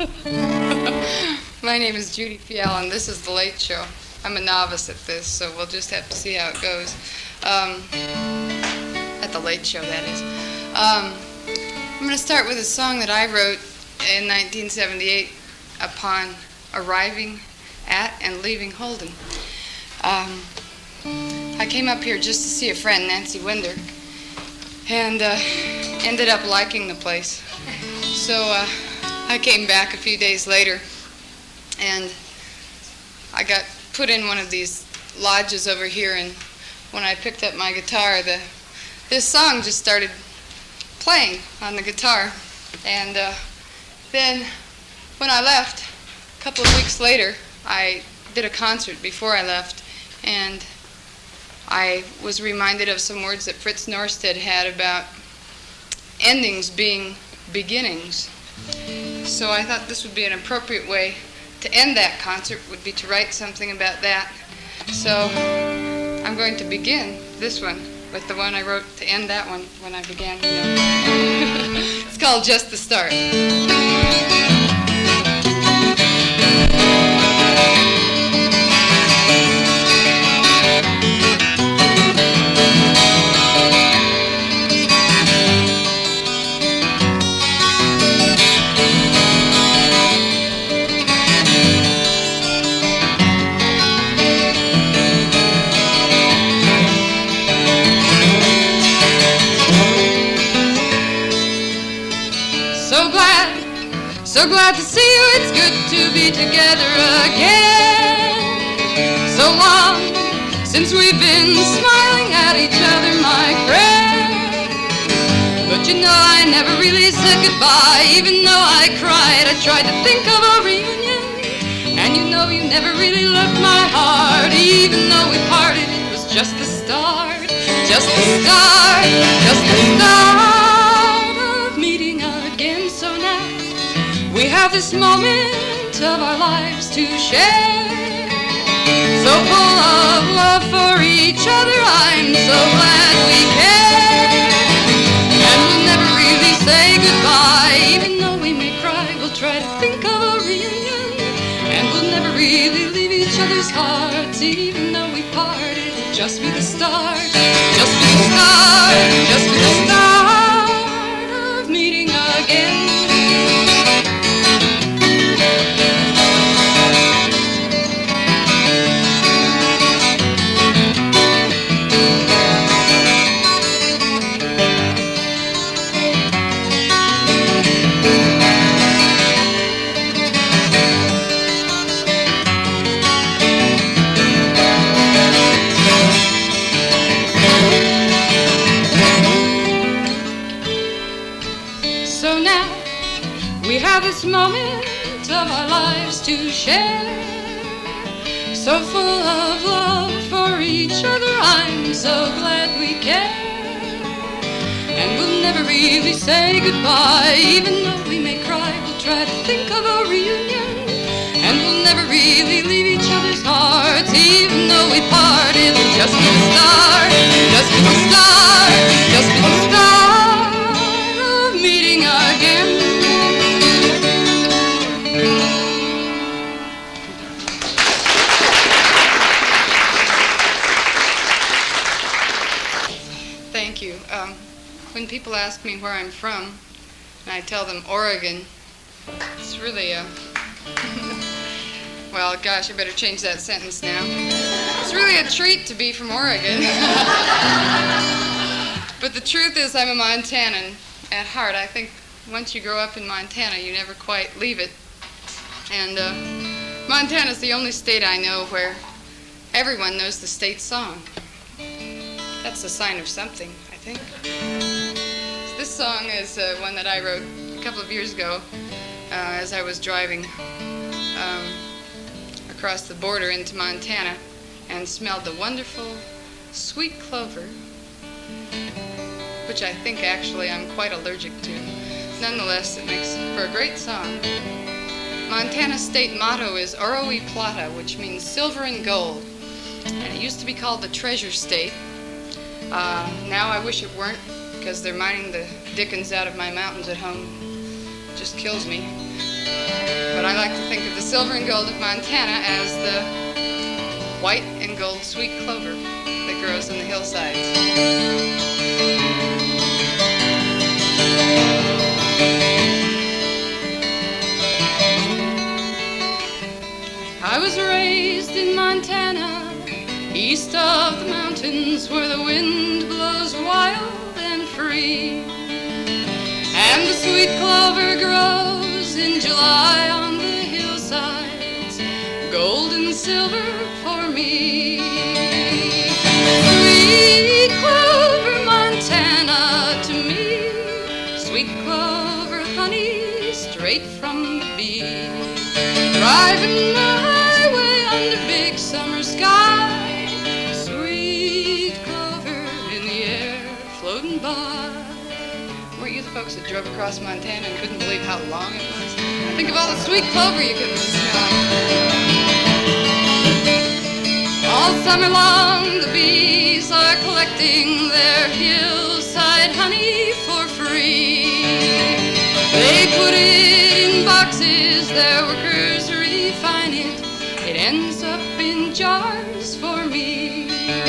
My name is Judy Fiala, and this is The Late Show. I'm a novice at this, so we'll just have to see how it goes. At The Late Show, that is. I'm going to start with a song that I wrote in 1978 upon arriving at and leaving Holden. I came up here just to see a friend, Nancy Winder, and ended up liking the place. So I came back a few days later, and I got put in one of these lodges over here, and when I picked up my guitar, this song just started playing on the guitar. And then when I left, a couple of weeks later, I did a concert before I left, and I was reminded of some words that Fritz Norstead had about endings being beginnings. So I thought this would be an appropriate way to end that concert, would be to write something about that. So I'm going to begin this one with the one I wrote to end that one when I began. It's called Just the Start. So glad to see you, it's good to be together again. So long since we've been smiling at each other, my friend. But you know I never really said goodbye, even though I cried. I tried to think of a reunion, and you know you never really left my heart. Even though we parted, it was just the start, just the start, just the start of meeting again. So now we have this moment of our lives to share, so full of love for each other. I'm so glad we care, and we'll never really say goodbye. Even though we may cry, we'll try to think of a reunion, and we'll never really leave each other's hearts. Even though we parted, it'll just be the start, just be the start, just be the start of meeting again. This moment of our lives to share, so full of love for each other. I'm so glad we care, and we'll never really say goodbye. Even though we may cry, we'll try to think of a reunion, and we'll never really leave each other's hearts. Even though we parted, it'll just be the start, just be the start, just be the start of meeting again. When people ask me where I'm from, and I tell them Oregon, it's really well, gosh, I better change that sentence now. It's really a treat to be from Oregon. But the truth is I'm a Montanan at heart. I think once you grow up in Montana, you never quite leave it. And Montana's the only state I know where everyone knows the state song. That's a sign of something, I think. This song is one that I wrote a couple of years ago as I was driving across the border into Montana and smelled the wonderful sweet clover, which I think actually I'm quite allergic to. Nonetheless, it makes for a great song. Montana's state motto is Oro y Plata, which means silver and gold. And it used to be called the Treasure State. Now I wish it weren't, because they're mining the dickens out of my mountains at home. It just kills me. But I like to think of the silver and gold of Montana as the white and gold sweet clover that grows on the hillsides. I was raised in Montana, east of the mountains, where the wind blows wild and free, and the sweet clover grows in July on the hillsides, gold and silver for me. Sweet clover, Montana to me, sweet clover honey straight from the bee, driving the highway under big summer sky, sweet clover in the air floating by. Weren't you the folks that drove across Montana and couldn't believe how long it was? Think of all the sweet clover you could smell. All summer long the bees are collecting their hillside honey for free. They put it in boxes, their workers refine it. It ends up in jars for me.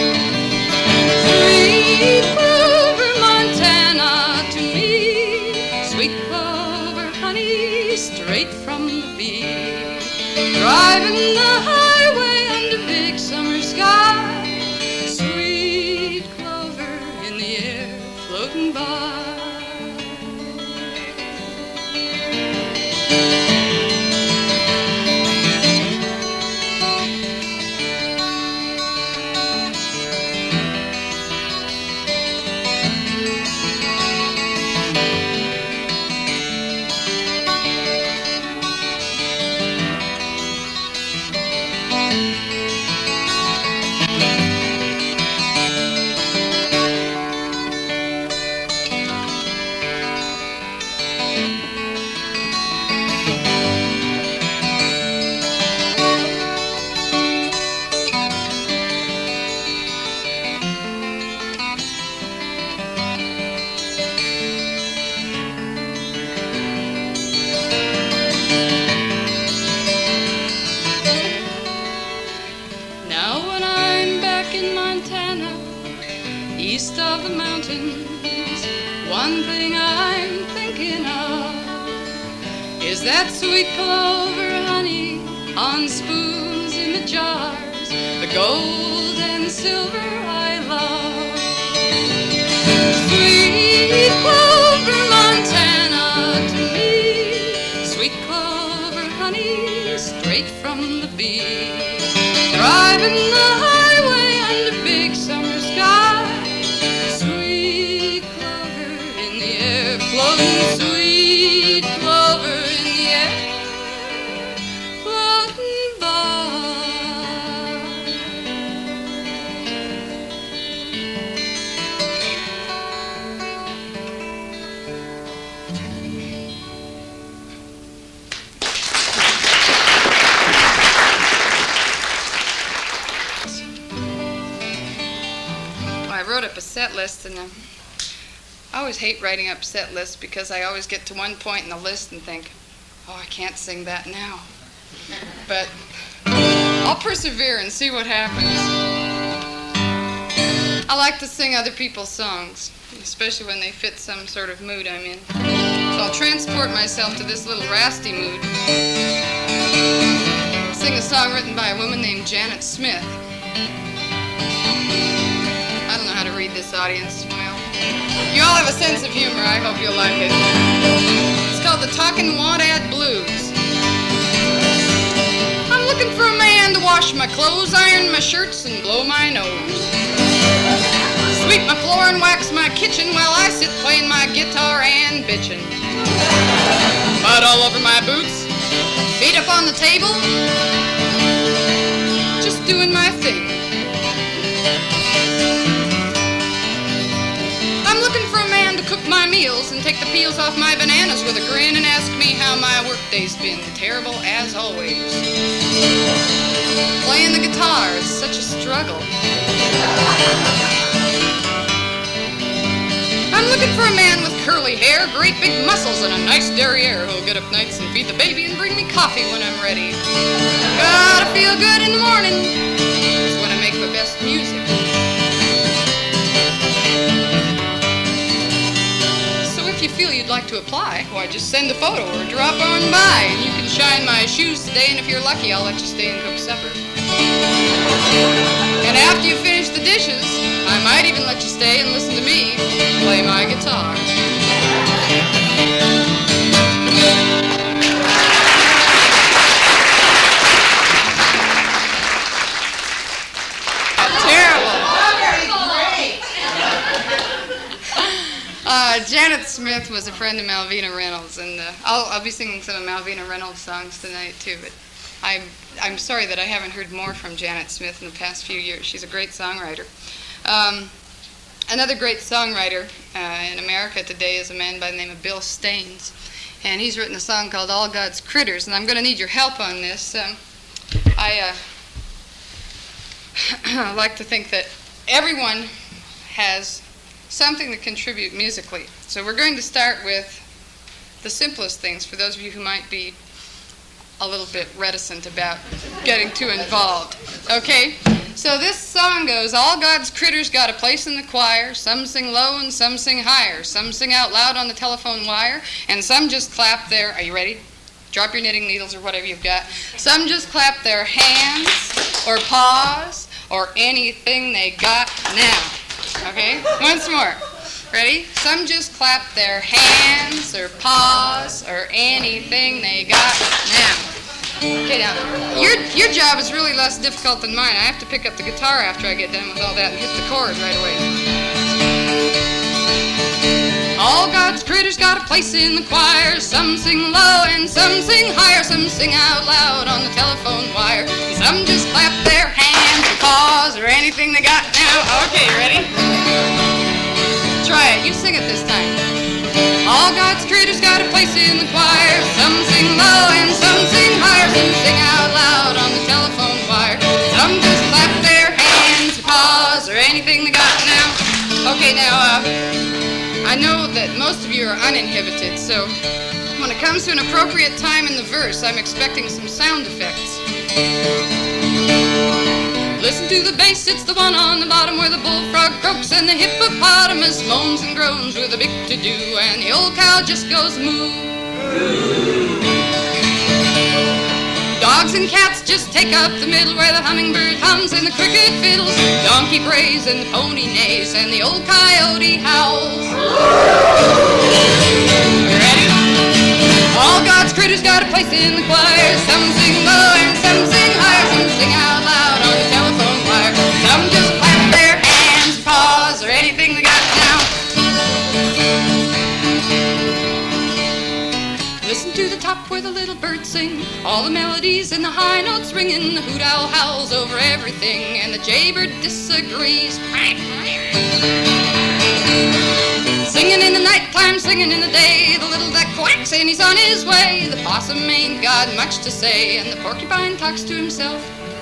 Sweet clover, Montana to me, sweet clover honey straight from the bee, driving the highway under big summer sky, sweet clover in the air floating by. East of the mountains, one thing I'm thinking of is that sweet clover honey on spoons in the jars, the gold and silver I love. Sweet clover, Montana to me, sweet clover honey straight from the bee, driving the highway under big summer sky, floating sweet clover in the air, floating by. I wrote up a set list, and I always hate writing up set lists because I always get to one point in the list and think, oh, I can't sing that now. But I'll persevere and see what happens. I like to sing other people's songs, especially when they fit some sort of mood I'm in. So I'll transport myself to this little rasty mood. I'll sing a song written by a woman named Janet Smith. I don't know how to read this audience. Well, you all have a sense of humor. I hope you'll like it. It's called the Talkin' Want-Ad Blues. I'm looking for a man to wash my clothes, iron my shirts, and blow my nose. Sweep my floor and wax my kitchen while I sit playing my guitar and bitchin'. Mud all over my boots, feet up on the table, just doing my thing. I'm looking for a man to cook my meals and take the peels off my bananas with a grin and ask me how my workday's been. Terrible as always. Playing the guitar is such a struggle. I'm looking for a man with curly hair, great big muscles, and a nice derriere who'll get up nights and feed the baby and coffee when I'm ready. Gotta feel good in the morning. It's when I make my best music. So if you feel you'd like to apply, why just send a photo or drop on by. And you can shine my shoes today, and if you're lucky, I'll let you stay and cook supper. And after you finish the dishes, I might even let you stay and listen to me play my guitar. Janet Smith was a friend of Malvina Reynolds, and I'll be singing some of Malvina Reynolds' songs tonight too. But I'm sorry that I haven't heard more from Janet Smith in the past few years. She's a great songwriter. Another great songwriter in America today is a man by the name of Bill Staines, and he's written a song called All God's Critters, and I'm going to need your help on this. I like to think that everyone has something to contribute musically. So we're going to start with the simplest things for those of you who might be a little bit reticent about getting too involved. Okay? So this song goes, all God's critters got a place in the choir. Some sing low and some sing higher. Some sing out loud on the telephone wire, and some just clap their, are you ready? Drop your knitting needles or whatever you've got. Some just clap their hands or paws or anything they got now. Okay? Once more. Ready? Some just clap their hands or paws or anything they got now. Okay, now, your job is really less difficult than mine. I have to pick up the guitar after I get done with all that and hit the chords right away. All God's critters got a place in the choir. Some sing low and some sing higher. Some sing out loud on the telephone wire. Some just clap their hands or paws or anything they got now. Okay, ready? Try it. You sing it this time. All God's critters got a place in the choir. Some sing low and some sing higher. Some sing out loud on the telephone wire. Some just clap their hands or paws or anything they got now. Okay, now, I know that most of you are uninhibited, so when it comes to an appropriate time in the verse, I'm expecting some sound effects. Listen to the bass, it's the one on the bottom where the bullfrog croaks and the hippopotamus moans and groans with a big to-do, and the old cow just goes moo. Dogs and cats just take up the middle where the hummingbird hums and the cricket fiddles, donkey brays and the pony neighs, and the old coyote howls. You ready? All God's critters got a place in the choir. Some sing low and some sing higher. Some sing out loud on the telephone wire. Some just clap their hands, paws, or anything they got now. Listen to the top where the little birds sing, all the melodies and the high notes ringing. The hoot owl howls over everything, and the jaybird disagrees. Singing in the nighttime, singing in the day, the little duck quacks and he's on his way. The possum ain't got much to say, and the porcupine talks to himself.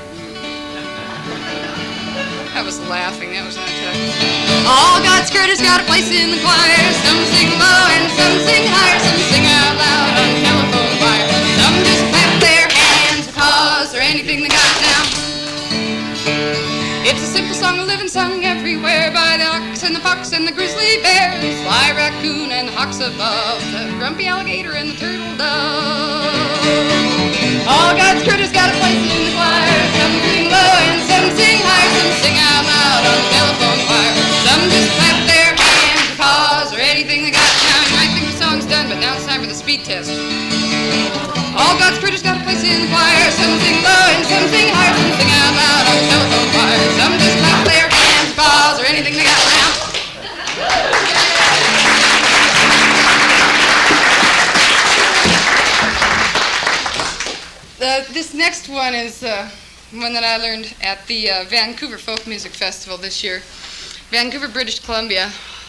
That was laughing, that was not touching. All God's critters got a place in the choir. Some sing low and some sing higher. Some sing out loud on the telephone wire. Some just clap their hands or paws or anything they got now. It's a simple song, a living sung everywhere by the ox and the fox and the grizzly bear, the sly raccoon and the hawks above, the grumpy alligator and the turtle dove. All God's critters got a place in the choir. Some sing low and some sing higher. Some sing out loud on the telephone wire. Some just clap their hands or paws or anything they got now. You might think the song's done, but now it's time for the speed test. All God's critters got a place in the choir. Some sing low and some sing higher. Some sing out loud on the telephone wire. Some just clap their hands, paws, or anything they got now. This next one is one that I learned at the Vancouver Folk Music Festival this year. Vancouver, British Columbia.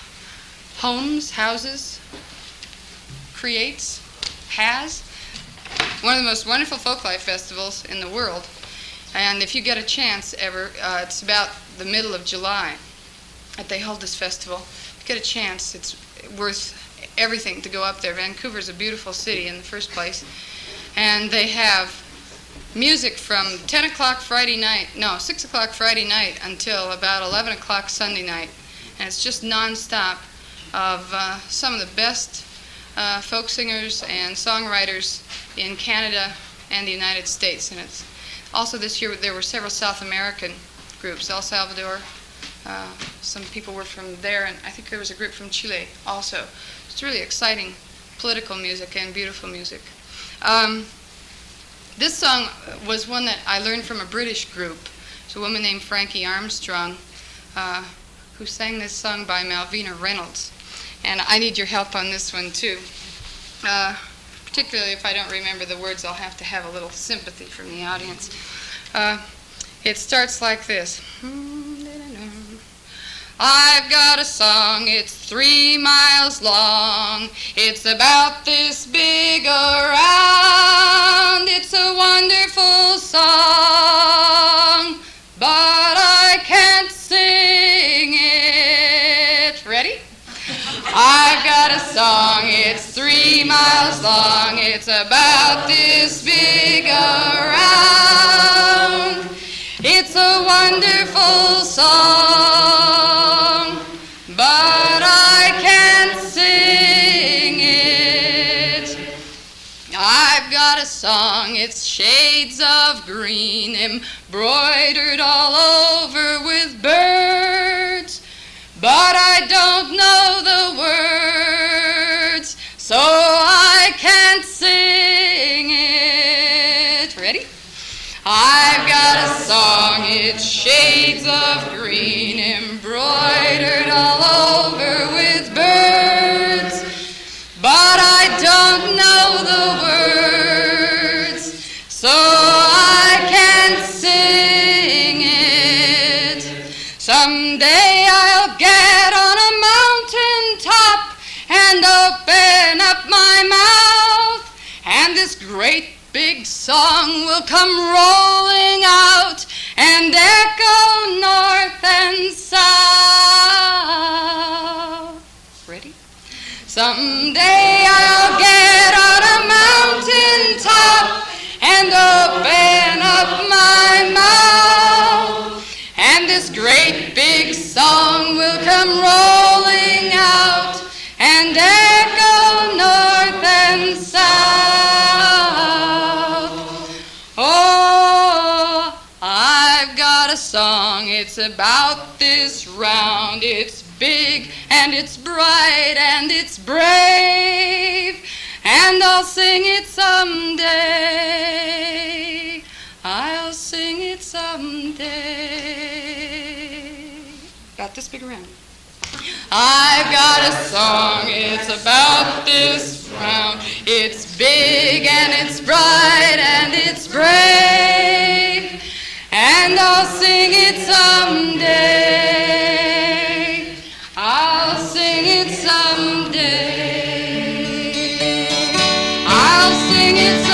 Houses, creates, has one of the most wonderful folklife festivals in the world. And if you get a chance ever, it's about the middle of July that they hold this festival. If you get a chance, it's worth everything to go up there. Vancouver's a beautiful city in the first place. And they have music from 10 o'clock Friday night, no, 6 o'clock Friday night until about 11 o'clock Sunday night. And it's just nonstop of some of the best folk singers and songwriters in Canada and the United States. And it's also this year there were several South American groups, El Salvador. Some people were from there, and I think there was a group from Chile also. It's really exciting political music and beautiful music. This song was one that I learned from a British group. It's a woman named Frankie Armstrong who sang this song by Malvina Reynolds. And I need your help on this one too. Particularly if I don't remember the words, I'll have to have a little sympathy from the audience. It starts like this. I've got a song, it's 3 miles long. It's about this big around. It's a wonderful song, but I can't sing it. Ready? I've got a song, it's 3 miles long. It's about this big around. It's a wonderful song, but I can't sing it. I've got a song, it's shades of green, embroidered all over with birds, but I don't know the words, so I can't sing it. Ready? I've got a song, it's shades of green, embroidered all over with birds, but I don't know the words, so I can't sing it. Someday I'll get on a mountain top and open up my mouth, and this great big song will come rolling out and echo north and south. Ready? Someday I'll get on a mountain top and open up my mouth, and this great big song will come rolling out and echo north and south. Oh, I've got a song, it's about this round. It's big and it's bright and it's brave, and I'll sing it someday. I'll sing it someday. Got this big around. I've got a song, it's about this round. It's big and it's bright and it's brave, and I'll sing it someday. I'll sing it someday. I'll sing it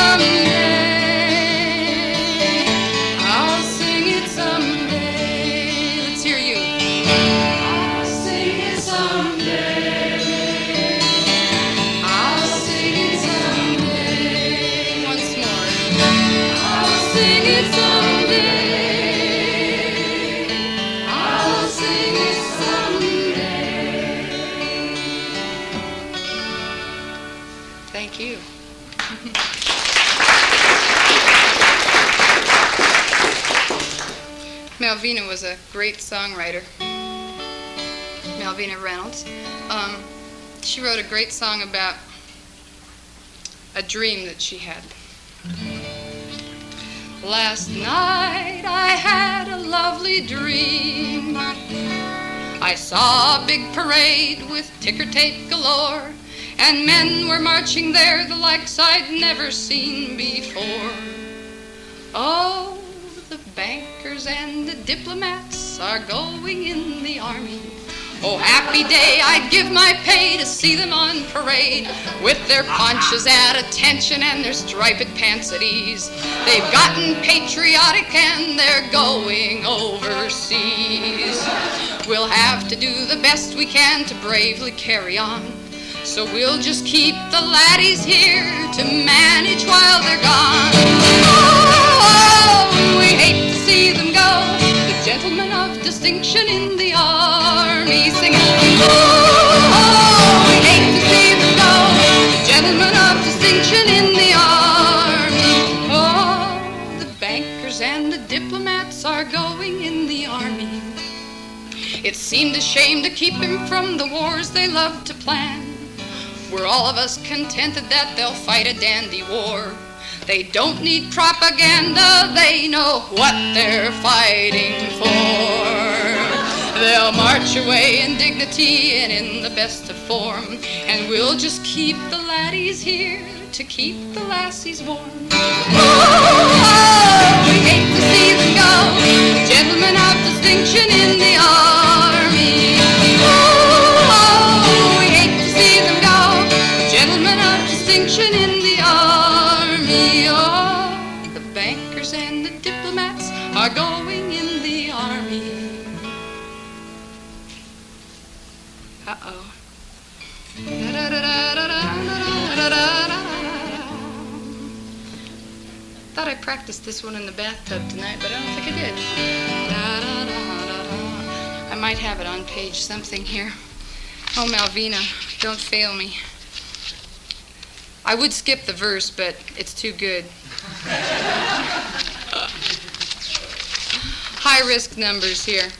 someday. I'll sing it someday. Let's hear you. I'll sing it someday. I'll sing it someday. Once more. I'll sing it someday. I'll sing it someday. Thank you. Malvina was a great songwriter. Malvina Reynolds. She wrote a great song about a dream that she had. Last night I had a lovely dream. I saw a big parade with ticker tape galore, and men were marching there the likes I'd never seen before. Oh, the bankers and the diplomats are going in the army. Oh, happy day, I'd give my pay to see them on parade, with their paunches at attention and their striped pants at ease. They've gotten patriotic and they're going overseas. We'll have to do the best we can to bravely carry on, so we'll just keep the laddies here to manage while while they're gone. Oh, we hate to see them go, the gentlemen of distinction in the army singing. Oh, we hate to see them go, the gentlemen of distinction in the army. Oh, the bankers and the diplomats are going in the army. It seemed a shame to keep him from the wars they love to plan. We're all of us contented that they'll fight a dandy war. They don't need propaganda, they know what they're fighting for. They'll march away in dignity and in the best of form, and we'll just keep the laddies here to keep the lassies warm. Oh, we hate to see them go, gentlemen of distinction in the army. Oh, we hate to see them go, gentlemen of distinction in the army. Oh, the bankers and the diplomats are going in the army. Uh-oh. Thought I practiced this one in the bathtub tonight, but I don't think I did. I might have it on page something here. Oh, Malvina, don't fail me. I would skip the verse, but it's too good. High-risk numbers here.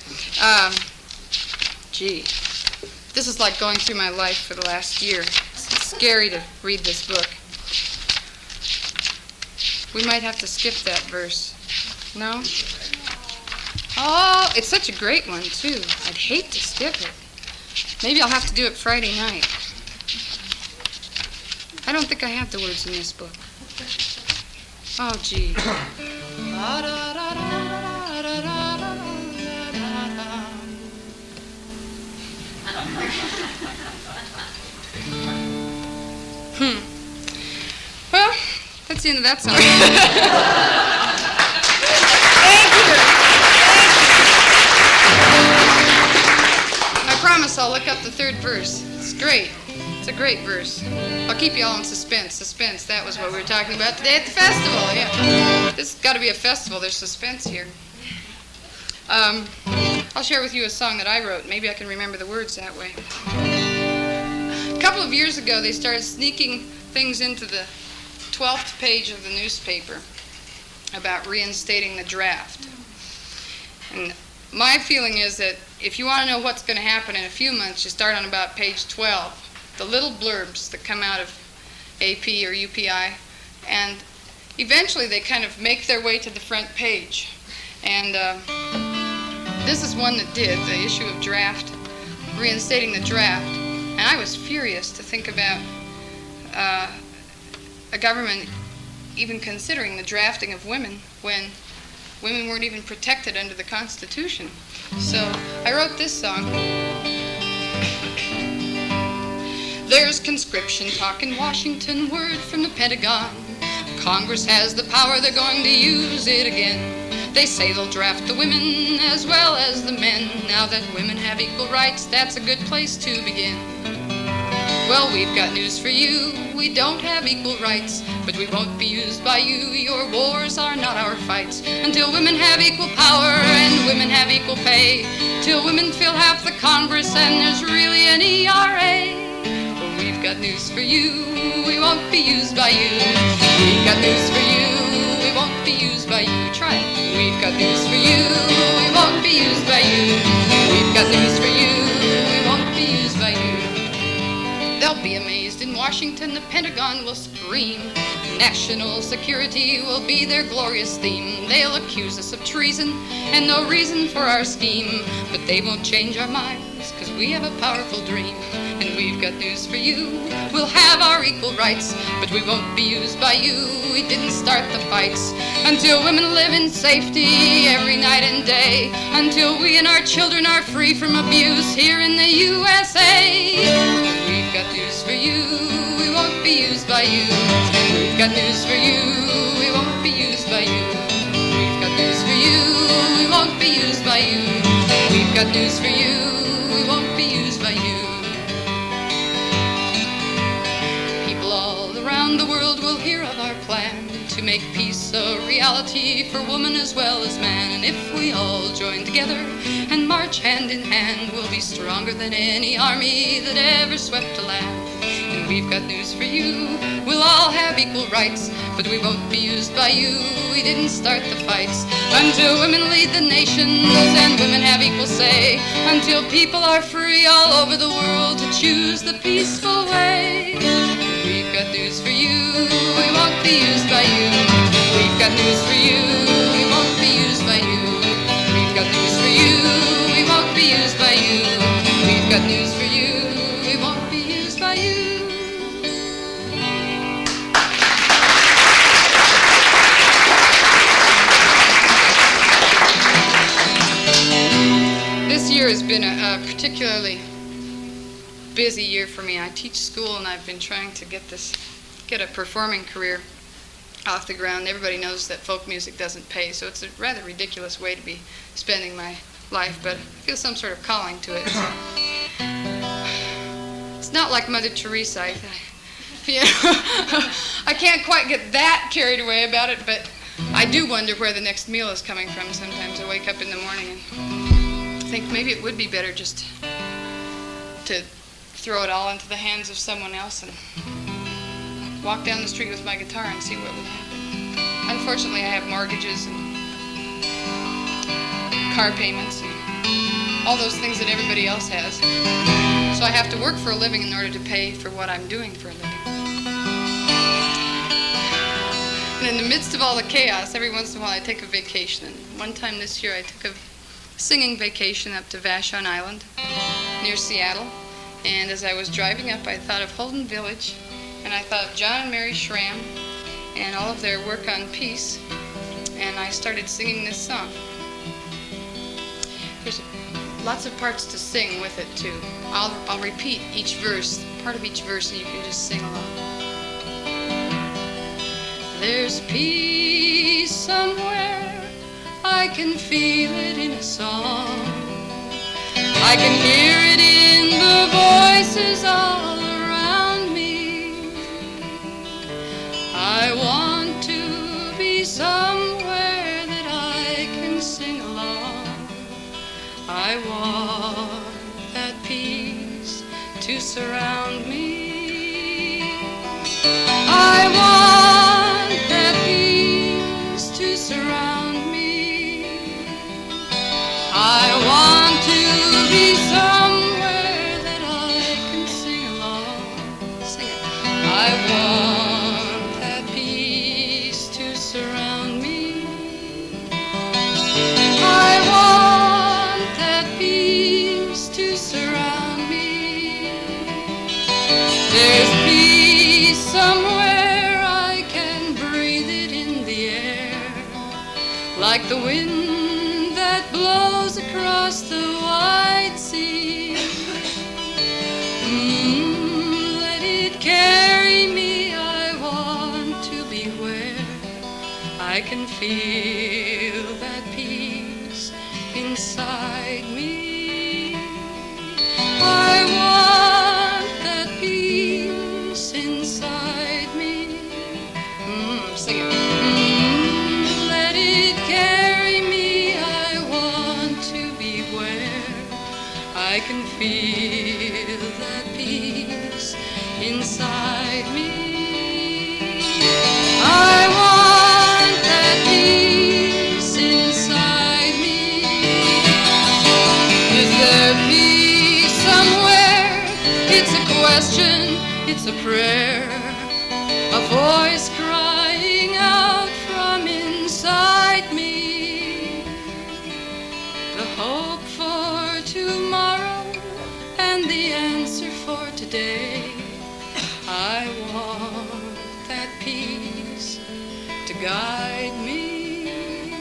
Gee, this is like going through my life for the last year. It's scary to read this book. We might have to skip that verse. No? Oh, it's such a great one, too. I'd hate to skip it. Maybe I'll have to do it Friday night. I don't think I have the words in this book. Oh, gee. Well, that's the end of that song. Thank you. I promise I'll look up the third verse. It's great. It's a great verse. I'll keep you all in suspense. Suspense, that was what we were talking about today at the festival. Yeah. This has got to be a festival. There's suspense here. I'll share with you a song that I wrote. Maybe I can remember the words that way. A couple of years ago, they started sneaking things into the 12th page of the newspaper about reinstating the draft. And my feeling is that if you want to know what's going to happen in a few months, you start on about page 12. The little blurbs that come out of AP or UPI, and eventually they kind of make their way to the front page. And this is one that did, the issue of draft, reinstating the draft. And I was furious to think about a government even considering the drafting of women when women weren't even protected under the Constitution. So I wrote this song. There's conscription talk in Washington, word from the Pentagon. Congress has the power, they're going to use it again. They say they'll draft the women as well as the men. Now that women have equal rights, that's a good place to begin. Well, we've got news for you. We don't have equal rights, but we won't be used by you. Your wars are not our fights. Until women have equal power and women have equal pay. Till women fill half the Congress and there's really an ERA. Well, we've got news for you. We won't be used by you. We've got news for you. We won't be used by you. Try it. We've got news for you. We won't be used by you. We've got news for you. We won't be used by you. They'll be amazed in Washington, the Pentagon will scream. National security will be their glorious theme. They'll accuse us of treason and no reason for our scheme. But they won't change our minds, cause we have a powerful dream. And we've got news for you. We'll have our equal rights, but we won't be used by you. We didn't start the fights. Until women live in safety every night and day. Until we and our children are free from abuse here in the USA. We've got news for you, we won't be used by you. We've got news for you, we won't be used by you. We've got news for you, we won't be used by you. We've got news for you, we won't be used by you. People all around the world will hear of our plan. to make peace a reality for woman as well as man. And if we all join together and march hand in hand, we'll be stronger than any army that ever swept a land. And we've got news for you, we'll all have equal rights, but we won't be used by you, we didn't start the fights. Until women lead the nations and women have equal say, until people are free all over the world to choose the peaceful way. We've got news for you, we won't be used by you. We've got news for you, we won't be used by you. We've got news for you, we won't be used by you. We've got news for you, we won't be used by you. This year has been a particularly busy year for me. I teach school and I've been trying to get a performing career off the ground. Everybody knows that folk music doesn't pay, so it's a rather ridiculous way to be spending my life, but I feel some sort of calling to it. So. It's not like Mother Teresa. I can't quite get that carried away about it, but I do wonder where the next meal is coming from. Sometimes I wake up in the morning and think maybe it would be better just to throw it all into the hands of someone else and walk down the street with my guitar and see what would happen. Unfortunately, I have mortgages and car payments and all those things that everybody else has. So I have to work for a living in order to pay for what I'm doing for a living. And in the midst of all the chaos, every once in a while I take a vacation. And one time this year I took a singing vacation up to Vashon Island near Seattle. And as I was driving up, I thought of Holden Village, and I thought of John and Mary Schramm and all of their work on peace, and I started singing this song. There's lots of parts to sing with it, too. I'll repeat each verse, part of each verse, and you can just sing along. There's peace somewhere, I can feel it in a song. I can hear it in the voices all around me. I want to be somewhere that I can sing along. I want that peace to surround me. I want that peace to surround me. I want to be somewhere that I can sing along. Sing it. I want that peace to surround me. I want that peace to surround me. There's peace somewhere, I can breathe it in the air, like the wind that blows across the wide sea. Let it carry me, I want to be where I can feel that peace inside me. I want that peace inside me. Sing it. Let it carry me, I want to be where I can feel that peace inside me. I want that peace inside me. Is there peace somewhere? It's a question, it's a prayer, a voice crying out from inside me. The hope for tomorrow and the answer for today. I want that peace to guide me.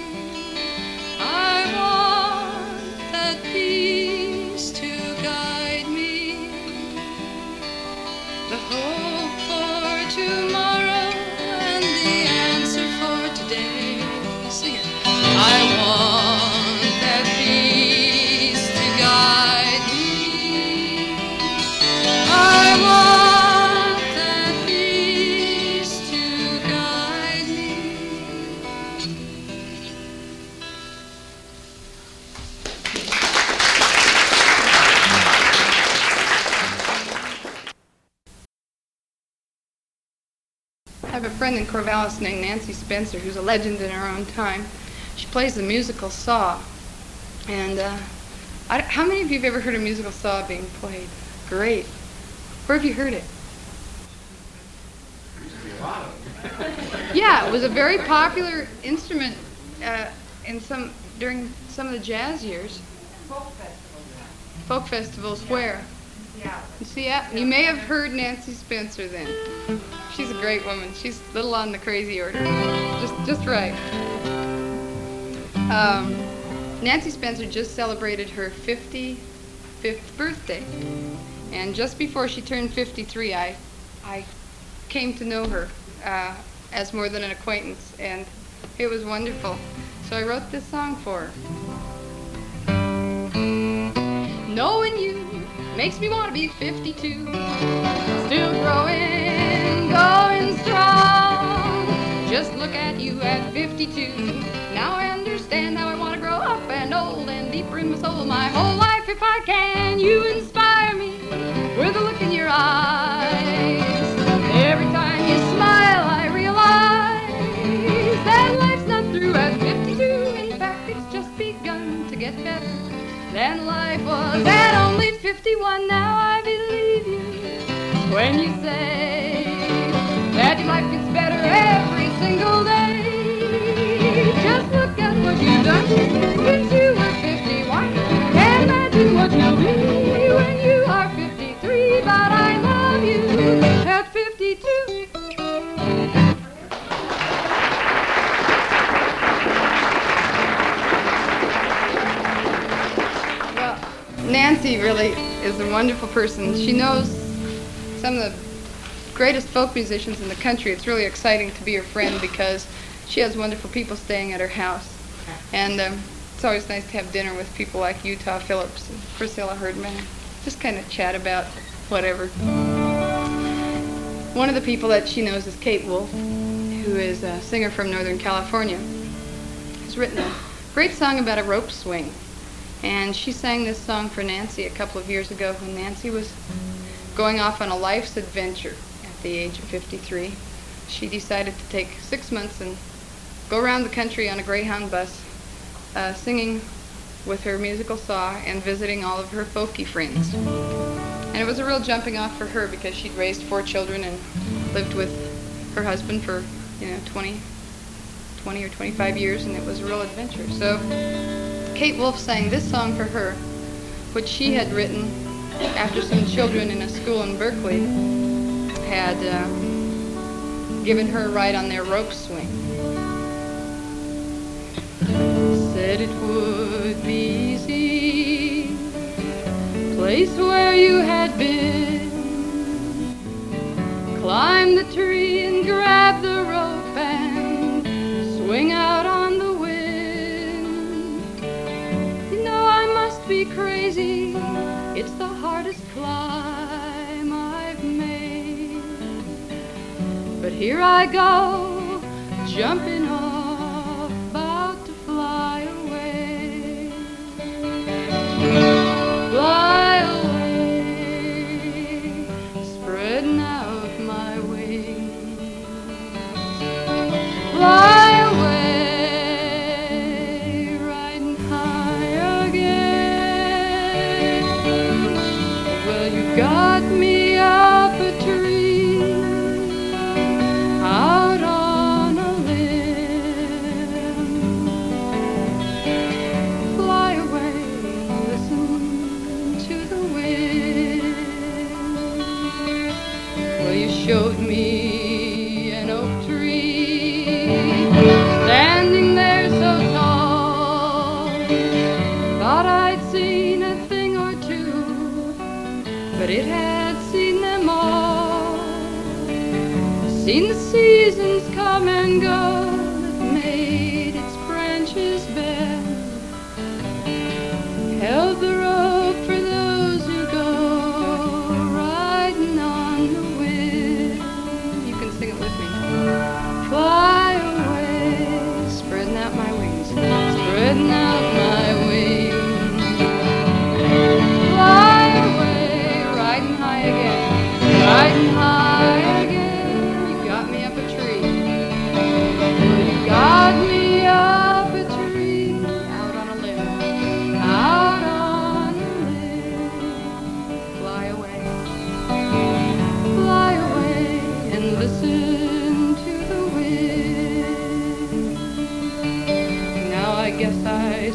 I want that peace to guide me. The hope for tomorrow and the answer for today. Sing it. I want that peace to guide me. I want that peace to guide me. friend in Corvallis named Nancy Spencer, who's a legend in her own time. She plays the musical saw. And how many of you have ever heard a musical saw being played? Great. Where have you heard it? Yeah, it was a very popular instrument during some of the jazz years. Folk festivals where? In Seattle. You may have heard Nancy Spencer then. She's a great woman. She's a little on the crazy order. Just right. Nancy Spencer just celebrated her 55th birthday. And just before she turned 53, I came to know her as more than an acquaintance, and it was wonderful. So I wrote this song for her. Knowing you makes me want to be 52, still growing, going strong. Just look at you at 52. Now I understand how I want to grow up and old and deeper in my soul. My whole life if I can, you inspire me with a look in your eyes. Every time you smile I realize that life's not through at 52. In fact, it's just begun to get better than life was at only 51. Now I believe you when you say that your life gets better every single day. Just look at what you've done since you were 51. Can't imagine what you'll be when you are 53. But I love you at 52. Nancy really is a wonderful person. She knows some of the greatest folk musicians in the country. It's really exciting to be her friend because she has wonderful people staying at her house. And it's always nice to have dinner with people like Utah Phillips and Priscilla Herdman. Just kind of chat about whatever. One of the people that she knows is Kate Wolf, who is a singer from Northern California. Has written a great song about a rope swing. And she sang this song for Nancy a couple of years ago when Nancy was going off on a life's adventure at the age of 53. She decided to take 6 months and go around the country on a Greyhound bus, singing with her musical saw and visiting all of her folky friends. And it was a real jumping off for her because she'd raised 4 children and lived with her husband for 20 or 25 years, and it was a real adventure. So Kate Wolf sang this song for her, which she had written after some children in a school in Berkeley had given her a ride on their rope swing. Said it would be easy, place where you had been. Climb the tree and grab the rope and swing out on the wind. Be crazy, it's the hardest climb I've made. But here I go, jumping off, about to fly away. Fly away, spreading out my wings. Fly away, riding high again. Got me up a tree, out on a limb. Fly away, listen to the wind. Well, you showed me an oak tree, standing there so tall. Thought I'd seen a thing or two, but it had seen them all. Seen the seasons come and go, that made its branches bend. Held the rope for those who go riding on the wind. You can sing it with me. Fly away, spreading out my wings, spreading out my wings. Fly away, riding high again, riding high again. You got me up a tree,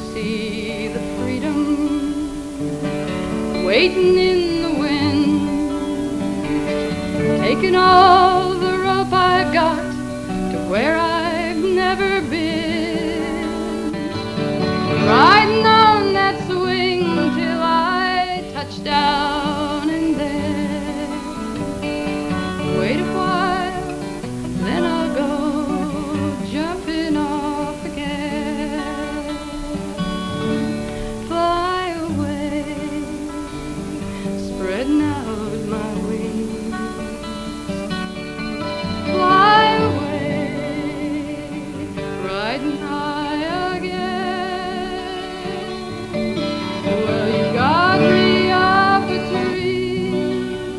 see the freedom waiting in the wind, taking all the rope I've got to where I've never been, riding on that swing till I touch down and then wait a while, then I'll go jumping off again. Fly away, spreading out my wings. Fly away, riding high again. Well, you got me up a tree,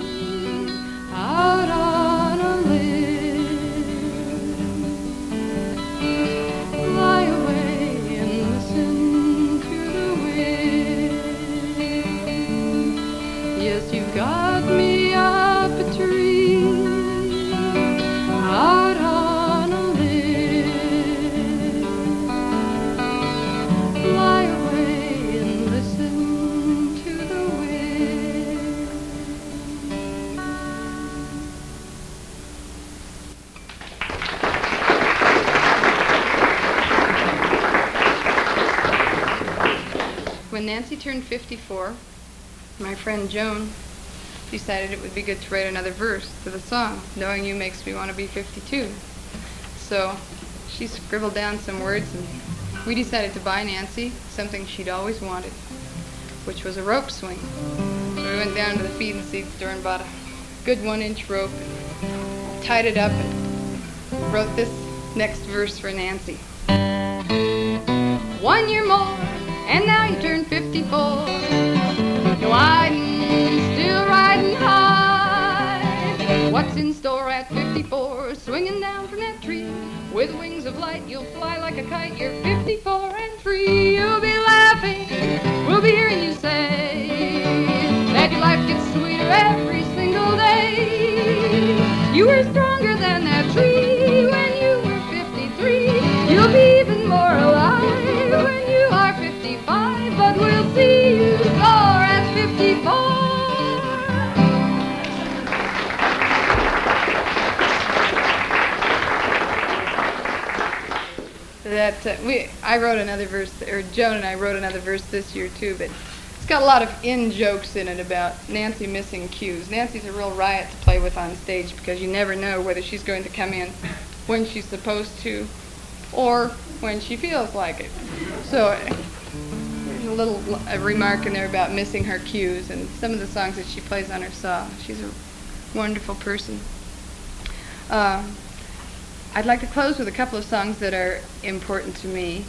out on a limb. Fly away and listen to the wind. Yes, you got me up a tree, out on a limb. Fly away and listen to the wind. When Nancy turned 54, my friend Joan decided it would be good to write another verse to the song, Knowing You Makes Me Want to Be 52. So she scribbled down some words, and we decided to buy Nancy something she'd always wanted, which was a rope swing. So we went down to the feed and seed store and bought a good 1-inch rope, and tied it up, and wrote this next verse for Nancy. 1 year more, and now you turn 54. You're riding, still riding high. What's in store at 54? Swinging down from that tree. With wings of light, you'll fly like a kite. You're 54 and free. You'll be laughing, we'll be hearing you say that your life gets sweeter every single day. You were stronger than that tree when you were 53. You'll be even more alive when you are 55. But we'll see you soar at 54. I wrote another verse, or Joan and I wrote another verse this year too, but it's got a lot of in-jokes in it about Nancy missing cues. Nancy's a real riot to play with on stage because you never know whether she's going to come in when she's supposed to or when she feels like it. So there's a little remark in there about missing her cues and some of the songs that she plays on her saw. She's a wonderful person. I'd like to close with a couple of songs that are important to me.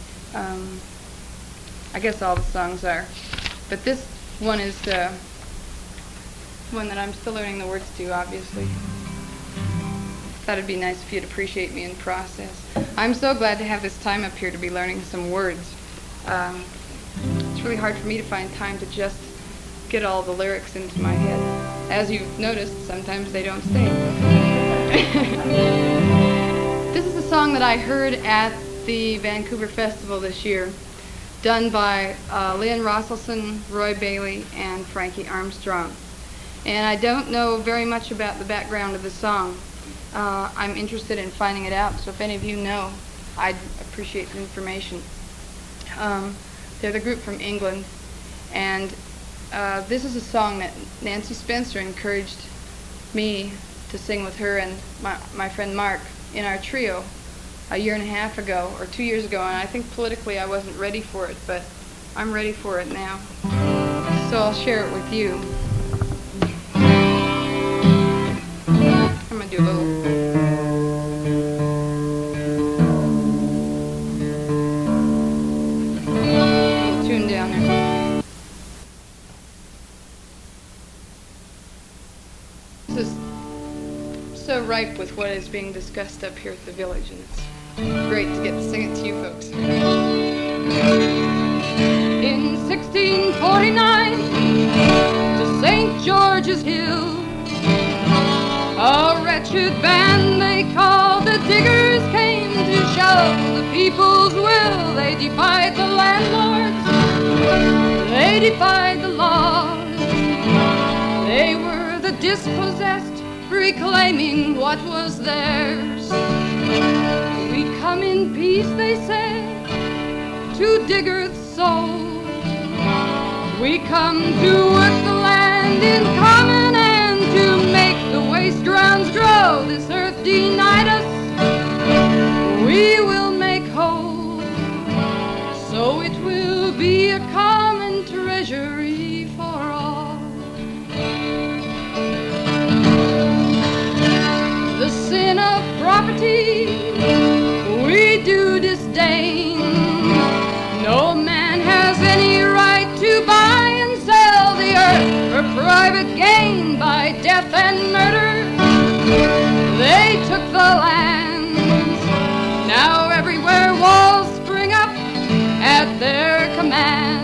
I guess all the songs are. But this one is one that I'm still learning the words to, obviously. Thought it'd be nice if you'd appreciate me in the process. I'm so glad to have this time up here to be learning some words. It's really hard for me to find time to just get all the lyrics into my head. As you've noticed, sometimes they don't stay. This is a song that I heard at the Vancouver Festival this year, done by Lynn Rosselson, Roy Bailey, and Frankie Armstrong. And I don't know very much about the background of the song. I'm interested in finding it out, so if any of you know, I'd appreciate the information. They're the group from England, and this is a song that Nancy Spencer encouraged me to sing with her and my friend Mark in our trio a year and a half ago, or 2 years ago, and I think politically I wasn't ready for it, but I'm ready for it now. So I'll share it with you. I'm going to do a little tune down there. This is so ripe with what is being discussed up here at the village, and it's great to get to sing it to you folks. In 1649, to St. George's Hill, a wretched band they called the Diggers came to show the people's will. They defied the landlord they defied the laws. They were the dispossessed, reclaiming what was theirs. We come in peace, they said, to dig earth's soul. We come to work the land in common and to make the waste grounds grow. This earth denied us, we will make whole. So it will be a common treasury for all. The sin of property we do disdain. No man has any right to buy and sell the earth for private gain. By death and murder they took the lands. Now everywhere walls spring up at their command.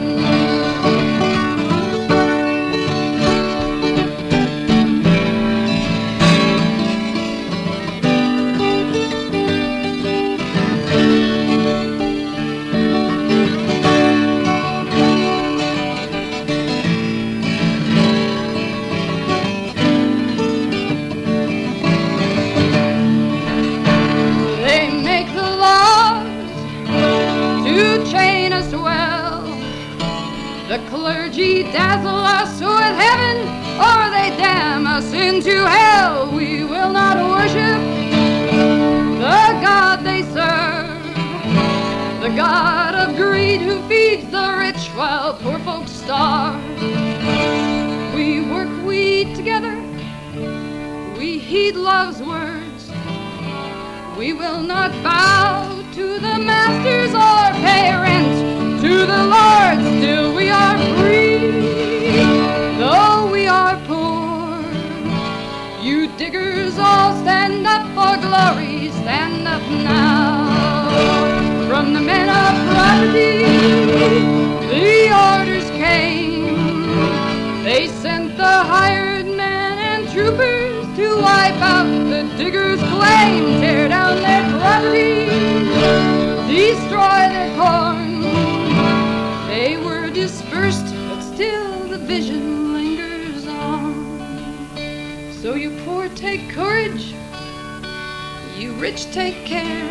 The clergy dazzle us with heaven, or they damn us into hell. We will not worship the God they serve, the God of greed who feeds the rich while poor folks starve. We work, we eat together, we heed love's words. We will not bow to the masters or pay rent to the Lord. Still we are free, though we are poor. You diggers all stand up for glory, stand up now. From the men of property the orders came. They sent the hired men and troopers to wipe out the diggers' claim. Tear down their property, destroy their corn. They were dispersed, but still the vision lingers on. So you poor take courage, you rich take care.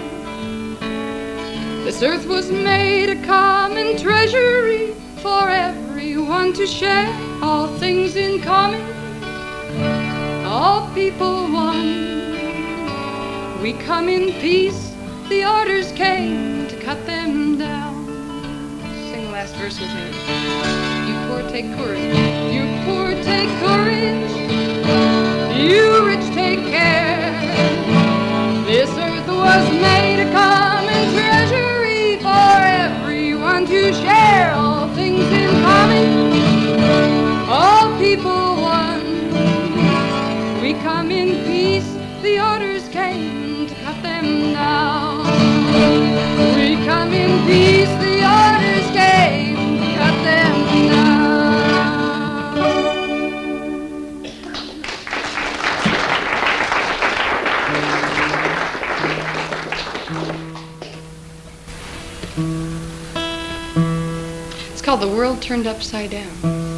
This earth was made a common treasury for everyone to share. All things in common, all people one. We come in peace, the orders came to cut them down. Last verse with me. You poor take courage, you poor take courage, you rich take care. This earth was made a common treasury for everyone to share. All things in common, all people one. We come in peace, the orders came to cut them down. We come in peace, the orders came to cut them down. It's called The World Turned Upside Down.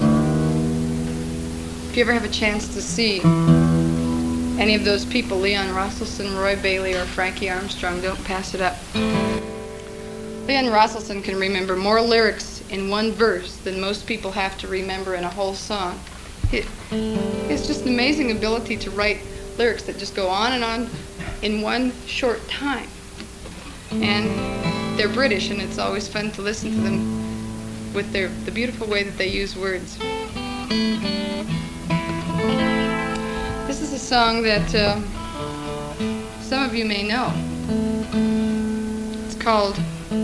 If you ever have a chance to see any of those people, Leon Rosselson, Roy Bailey, or Frankie Armstrong, don't pass it up. Leon Rosselson can remember more lyrics in one verse than most people have to remember in a whole song. It's just an amazing ability to write lyrics that just go on and on in one short time. And they're British, and it's always fun to listen to them with the beautiful way that they use words. This is a song that some of you may know. It's called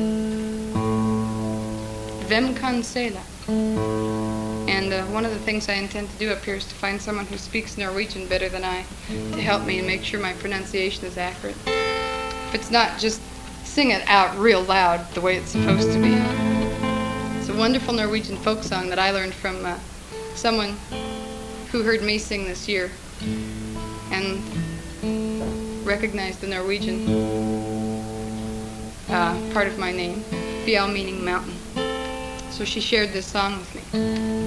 Vem Cancela. And one of the things I intend to do up here is to find someone who speaks Norwegian better than I to help me and make sure my pronunciation is accurate. If it's not, just sing it out real loud the way it's supposed to be. It's a wonderful Norwegian folk song that I learned from someone who heard me sing this year and recognized the Norwegian part of my name, Fjell meaning mountain. So she shared this song with me.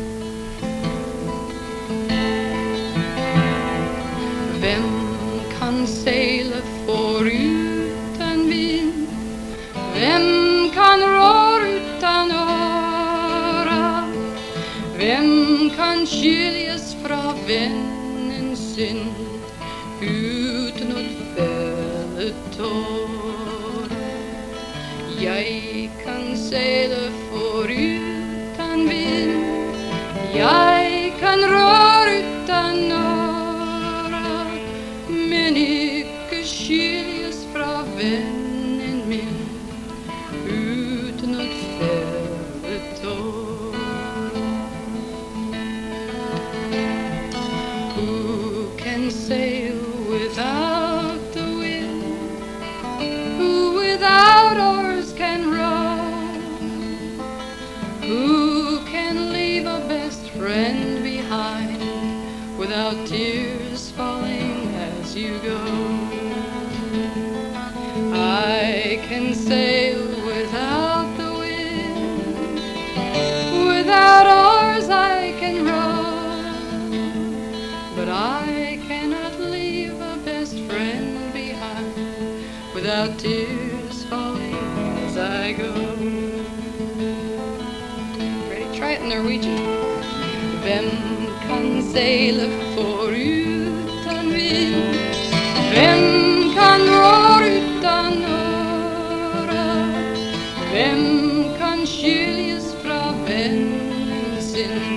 Vem kan segla förutan vind? Vem kan rå utan öra? Vem kan skiljas från vännens synd utan att fälla tårar? Jag kan segla förutan vind, jag kan rå utan öra, men icke skiljas från vännen min utan att fälla tårar. Who can sail without the wind? Who without oars can row? Who can leave a best friend behind without tears falling as you go? I can sail without the wind, without oars I can row, but I cannot leave a best friend behind without tears falling as I go. Ready? Try it in Norwegian. Vem kan segla förutan vind? Vem kan rå utan öra? Vem kan skiljas från vännen sin